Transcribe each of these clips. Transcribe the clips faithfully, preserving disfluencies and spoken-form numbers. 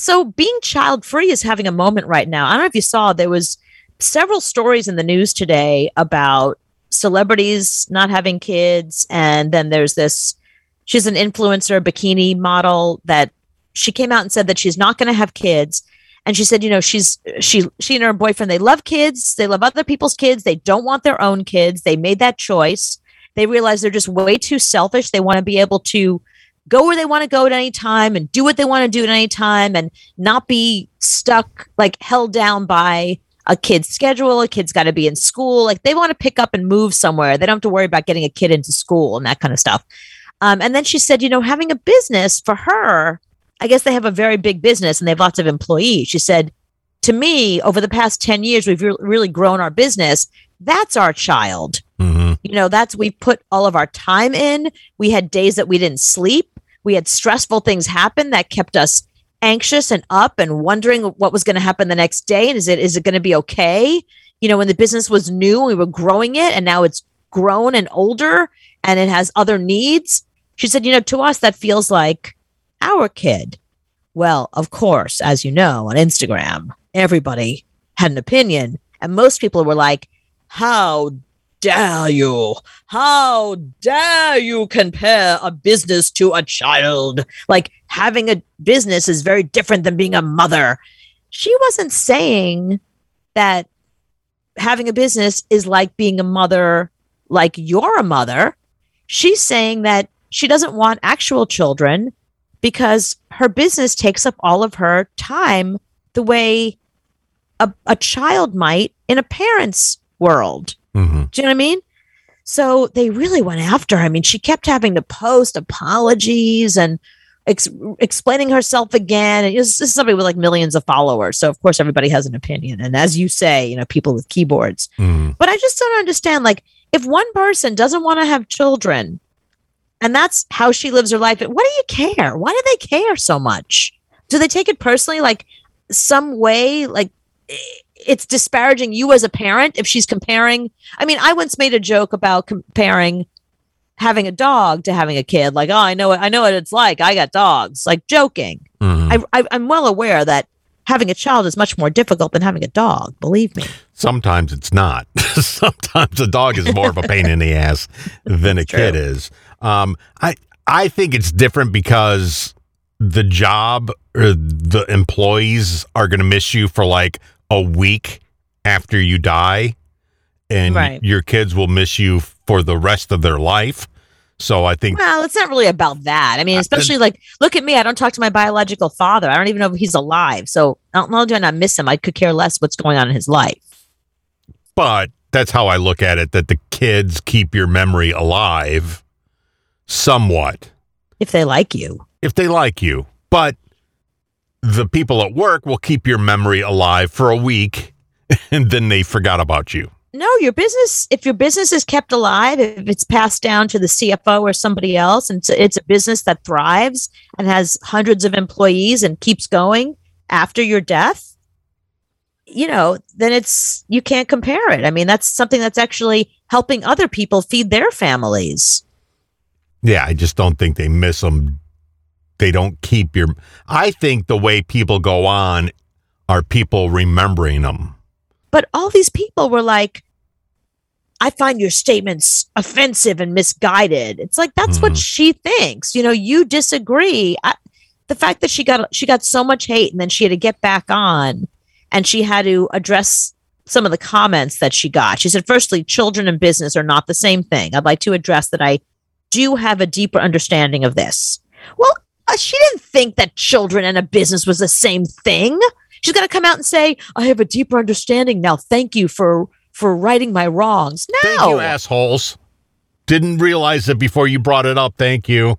so being child free is having a moment right now. I don't know if you saw, there was several stories in the news today about celebrities not having kids. And then there's this, she's an influencer bikini model that she came out and said that she's not going to have kids. And she said, you know, she's she she and her boyfriend, they love kids. They love other people's kids. They don't want their own kids. They made that choice. They realize they're just way too selfish. They want to be able to go where they want to go at any time and do what they want to do at any time and not be stuck, like held down by a kid's schedule. A kid's got to be in school. Like they want to pick up and move somewhere. They don't have to worry about getting a kid into school and that kind of stuff. Um, and then she said, you know, having a business for her, I guess they have a very big business and they have lots of employees. She said, to me, over the past ten years, we've re- really grown our business. That's our child. Mm-hmm. You know, that's, we put all of our time in. We had days that we didn't sleep. We had stressful things happen that kept us anxious and up and wondering what was going to happen the next day. And is it, is it going to be okay? You know, when the business was new, we were growing it and now it's grown and older and it has other needs. She said, you know, to us, that feels like our kid. Well, of course, as you know, on Instagram, everybody had an opinion. And most people were like, how dare you? How dare you compare a business to a child? Like having a business is very different than being a mother. She wasn't saying that having a business is like being a mother, like you're a mother. She's saying that she doesn't want actual children because her business takes up all of her time the way a, a child might in a parent's world. Mm-hmm. Do you know what I mean? So they really went after her. I mean, she kept having to post apologies and ex- explaining herself again. And this is somebody with like millions of followers. So, of course, everybody has an opinion. And as you say, you know, people with keyboards. Mm. But I just don't understand, like, if one person doesn't want to have children and that's how she lives her life, what do you care? Why do they care so much? Do they take it personally? Like some way, like it's disparaging you as a parent if she's comparing. I mean, I once made a joke about comparing having a dog to having a kid. Like, oh, I know, I know what it's like. I got dogs, like joking. Mm-hmm. I, I, I'm well aware that having a child is much more difficult than having a dog. Believe me. Sometimes it's not. Sometimes a dog is more of a pain in the ass than a kid is. Um, I I think it's different because the job or the employees are going to miss you for like a week after you die, and right. your kids will miss you for the rest of their life. So I think, well, it's not really about that. I mean, especially uh, like, look at me. I don't talk to my biological father. I don't even know if he's alive. So not only do I not miss him, I could care less what's going on in his life. But that's how I look at it, that the kids keep your memory alive somewhat. If they like you. If they like you. But the people at work will keep your memory alive for a week and then they forgot about you. No, your business, if your business is kept alive, if it's passed down to the C F O or somebody else, and it's a business that thrives and has hundreds of employees and keeps going after your death, you know, then it's, you can't compare it. I mean, that's something that's actually helping other people feed their families. Yeah, I just don't think they miss them. They don't keep your, I think the way people go on are people remembering them. But all these people were like, I find your statements offensive and misguided. It's like, that's mm-hmm. what she thinks. You know, you disagree. I, the fact that she got she got so much hate and then she had to get back on and she had to address some of the comments that she got. She said, firstly, children and business are not the same thing. I'd like to address that I do have a deeper understanding of this. Well, uh, she didn't think that children and a business was the same thing. She's going to come out and say, I have a deeper understanding now. Thank you for, for righting my wrongs. No. Thank you, assholes. Didn't realize it before you brought it up. Thank you.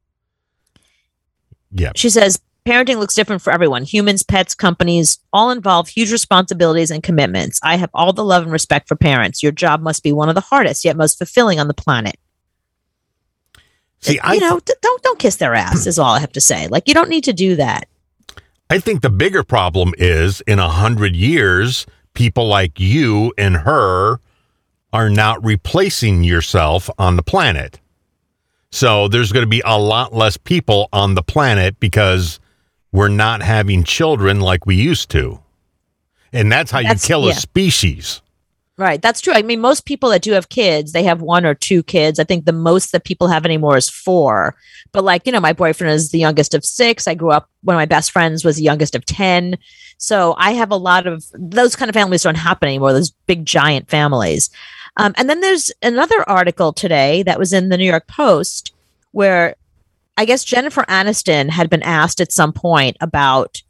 Yeah. She says, parenting looks different for everyone. Humans, pets, companies, all involve huge responsibilities and commitments. I have all the love and respect for parents. Your job must be one of the hardest, yet most fulfilling on the planet. See, you I know, th- don't don't kiss their ass is all I have to say. Like, you don't need to do that. I think the bigger problem is in a hundred years, people like you and her are not replacing yourself on the planet. So there's going to be a lot less people on the planet because we're not having children like we used to. And that's how That's- you kill yeah. a species. Right. That's true. I mean, most people that do have kids, they have one or two kids. I think the most that people have anymore is four. But like, you know, my boyfriend is the youngest of six. I grew up, one of my best friends was the youngest of ten. So I have a lot of those kind of families don't happen anymore, those big giant families. Um, and then there's another article today that was in the New York Post where I guess Jennifer Aniston had been asked at some point about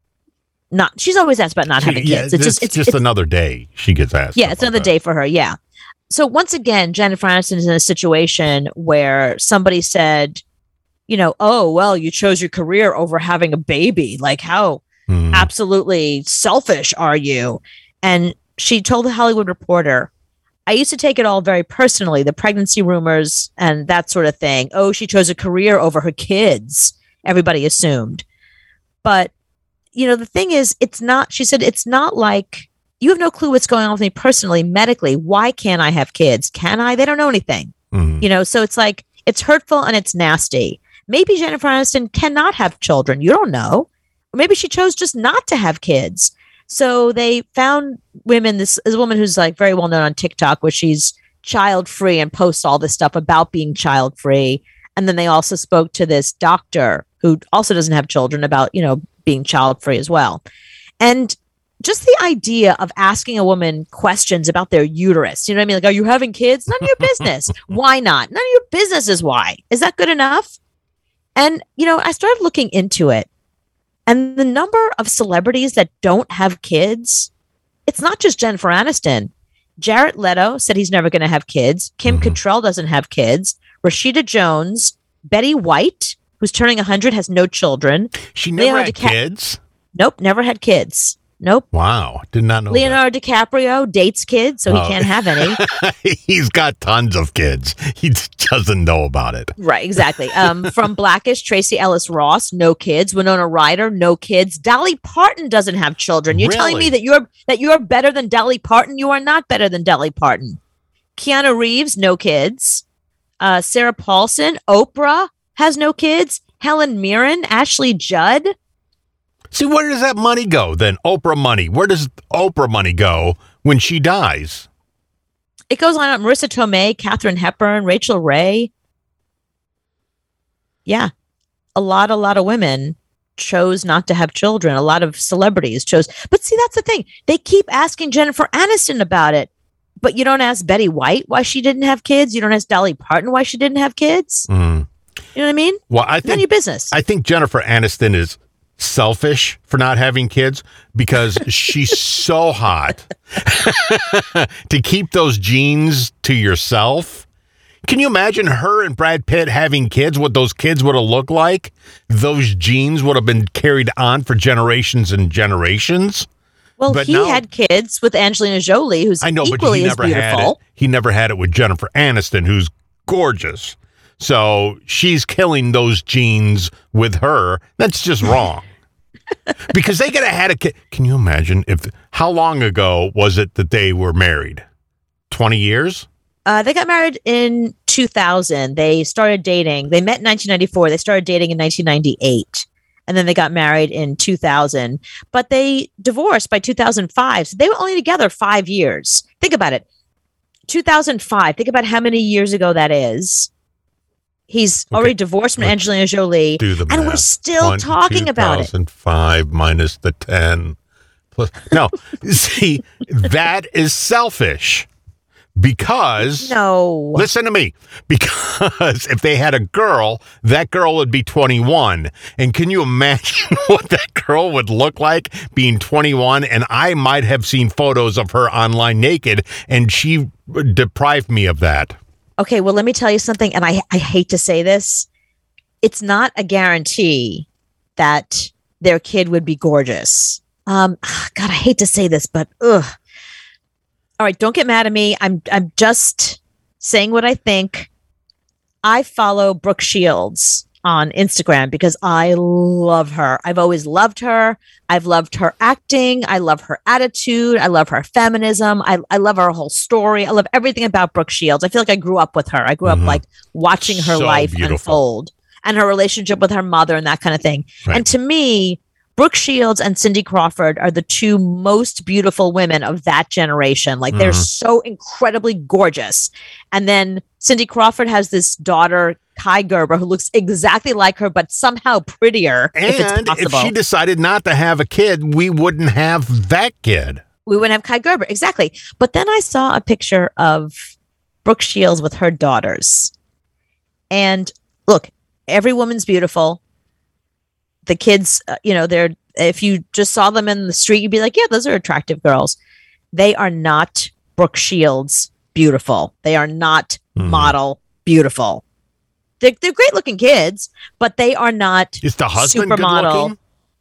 not, she's always asked about not She- having yeah, kids. It's just, it's, just it's, another day she gets asked. yeah, stuff it's like another that. day for her. Yeah. So once again, Jennifer Aniston is in a situation where somebody said, you know, oh, well, you chose your career over having a baby. Like, how Mhm. absolutely selfish are you? And she told the Hollywood Reporter, I used to take it all very personally, the pregnancy rumors and that sort of thing. Oh, she chose a career over her kids, everybody assumed. But, you know, the thing is, it's not, she said, it's not like you have no clue what's going on with me personally, medically. Why can't I have kids? Can I? They don't know anything. Mhm. You know, so it's like, it's hurtful and it's nasty. Maybe Jennifer Aniston cannot have children. You don't know. Or maybe she chose just not to have kids. So they found women, this is a woman who's like very well known on TikTok, where she's child free and posts all this stuff about being child free. And then they also spoke to this doctor who also doesn't have children about, you know, being child free as well. And just the idea of asking a woman questions about their uterus, you know what I mean? Like, are you having kids? None of your business. Why not? None of your business is why. Is that good enough? And, you know, I started looking into it. And the number of celebrities that don't have kids, it's not just Jennifer Aniston. Jared Leto said he's never going to have kids. Kim Mhm. Cattrall doesn't have kids. Rashida Jones, Betty White, who's turning one hundred, has no children. She never Leonardo had DiCap- kids? Nope, never had kids. Nope. Wow. Did not know that. Leonardo DiCaprio dates kids, so he Oh. can't have any. He's got tons of kids. He doesn't know about it. Right, exactly. Um, from Blackish, Tracy Ellis Ross, no kids. Winona Ryder, no kids. Dolly Parton doesn't have children. You're telling Really? me that you're that you're better than Dolly Parton? You are not better than Dolly Parton. Keanu Reeves, no kids. Uh, Sarah Paulson, Oprah has no kids. Helen Mirren, Ashley Judd. See, where does that money go then? Oprah money. Where does Oprah money go when she dies? It goes on. Marissa Tomei, Katharine Hepburn, Rachel Ray. Yeah, a lot, a lot of women chose not to have children. A lot of celebrities chose. But see, that's the thing. They keep asking Jennifer Aniston about it, but you don't ask Betty White why she didn't have kids. You don't ask Dolly Parton why she didn't have kids. Mm. You know what I mean? Well, I None of your think business. I think Jennifer Aniston is selfish for not having kids because she's so hot. To keep those genes to yourself. Can you imagine her and Brad Pitt having kids, what those kids would have looked like? Those genes would have been carried on for generations and generations. well, but he no. had kids with Angelina Jolie, who's I know, but equally he as never had it. beautiful. He never had it with Jennifer Aniston, who's gorgeous. So she's killing those genes with her. That's just wrong. Because they could have had a kid. Can you imagine if? How long ago was it that they were married? Twenty years. Uh, they got married in two thousand. They started dating. They met in nineteen ninety-four. They started dating in nineteen ninety-eight. And then they got married in two thousand. But they divorced by two thousand five. So they were only together five years. Think about it. two thousand five. Think about how many years ago that is. He's Okay. already divorced from Let's Angelina Jolie. Do the And math. we're still One- talking about it. two thousand five minus the ten. Plus, no, see, that is selfish. Because No. listen to me. Because if they had a girl, that girl would be twenty-one. And can you imagine what that girl would look like being twenty-one? And I might have seen photos of her online naked, and she deprived me of that. Okay, well, let me tell you something, and I, I hate to say this. It's not a guarantee that their kid would be gorgeous. Um, God, I hate to say this, but ugh. All right, don't get mad at me. I'm I'm just saying what I think. I follow Brooke Shields on Instagram because I love her. I've always loved her. I've loved her acting. I love her attitude. I love her feminism. I, I love her whole story. I love everything about Brooke Shields. I feel like I grew up with her. I grew Mhm. up like watching her So life beautiful. unfold. and her relationship with her mother and that kind of thing. Right. And to me, Brooke Shields and Cindy Crawford are the two most beautiful women of that generation. Like, they're Mhm. so incredibly gorgeous. And then Cindy Crawford has this daughter, Kai Gerber, who looks exactly like her, but somehow prettier, if it's And if possible. she decided not to have a kid, we wouldn't have that kid. We wouldn't have Kai Gerber. Exactly. But then I saw a picture of Brooke Shields with her daughters. And look, every woman's beautiful. The kids, uh, you know, they're, if you just saw them in the street, you'd be like, yeah, those are attractive girls. They are not Brooke Shields beautiful. They are not Mhm. model beautiful. They're, they're great looking kids, but they are not Is the husband good supermodel. looking?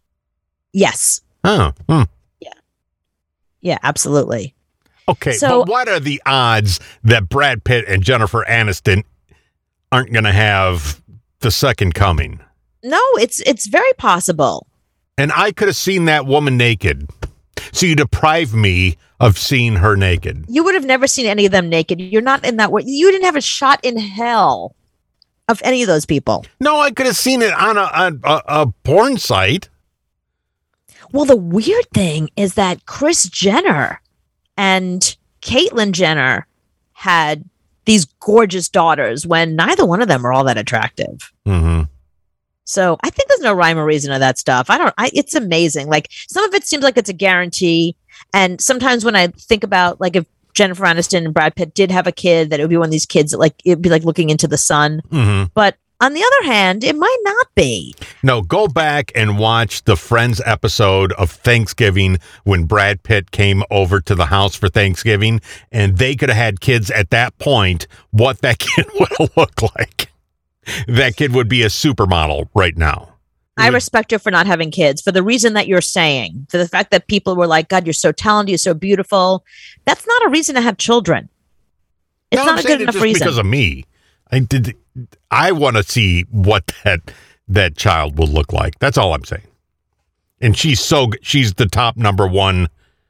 Yes. Oh, hmm. Yeah, absolutely. Okay, So- but what are the odds that Brad Pitt and Jennifer Aniston aren't going to have the second coming? No, it's it's very possible. And I could have seen that woman naked. So you deprive me of seeing her naked. You would have never seen any of them naked. You're not in that way. You didn't have a shot in hell of any of those people. No, I could have seen it on a, a, a, a porn site. Well, the weird thing is that Kris Jenner and Caitlyn Jenner had these gorgeous daughters when neither one of them are all that attractive. Mm-hmm. So I think there's no rhyme or reason to that stuff. I don't, I, it's amazing. Like, some of it seems like it's a guarantee. And sometimes when I think about, like, if Jennifer Aniston and Brad Pitt did have a kid, that it would be one of these kids that, like, it'd be like looking into the sun. Mm-hmm. But on the other hand, it might not be. No, go back and watch the Friends episode of Thanksgiving when Brad Pitt came over to the house for Thanksgiving, and they could have had kids at that point. What that kid would have looked like. That kid would be a supermodel right now. I respect her for not having kids for the reason that you're saying, for the fact that people were like, God, you're so talented, you're so beautiful. That's not a reason to have children. It's No, not I'm a saying good it enough just reason. because of me. I did. I want to see what that that child will look like. That's all I'm saying. And she's so g- she's the top number one.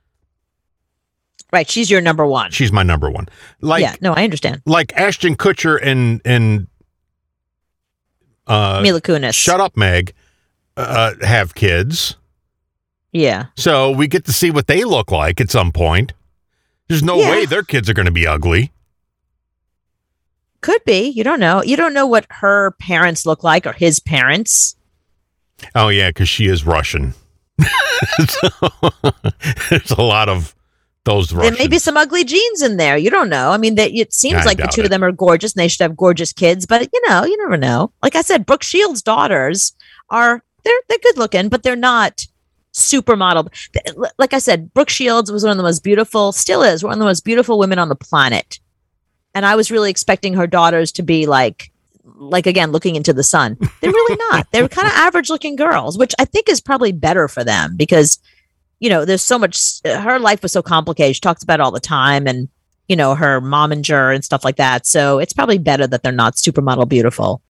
Right. She's your number one. She's my number one. Like yeah. No, I understand. like Ashton Kutcher and and uh, Mila Kunis. Shut Up, Meg. Uh, have kids, Yeah. so we get to see what they look like at some point. There's no Yeah. way their kids are going to be ugly. Could be. You don't know. You don't know what her parents look like or his parents. Oh yeah, because she is Russian. So, there's a lot of those Russians. There may be some ugly genes in there. You don't know. I mean, that it seems I like the doubt two it. of them are gorgeous and they should have gorgeous kids, but you know, you never know. Like I said, Brooke Shields' daughters are they're they're good looking, but they're not supermodel. Like I said, Brooke Shields was one of the most beautiful, still is one of the most beautiful women on the planet. And I was really expecting her daughters to be like, like again, looking into the sun. They're really not. They're kind of average looking girls, which I think is probably better for them because, you know, there's so much, her life was so complicated. She talks about it all the time and, you know, her momager and stuff like that. So it's probably better that they're not supermodel beautiful.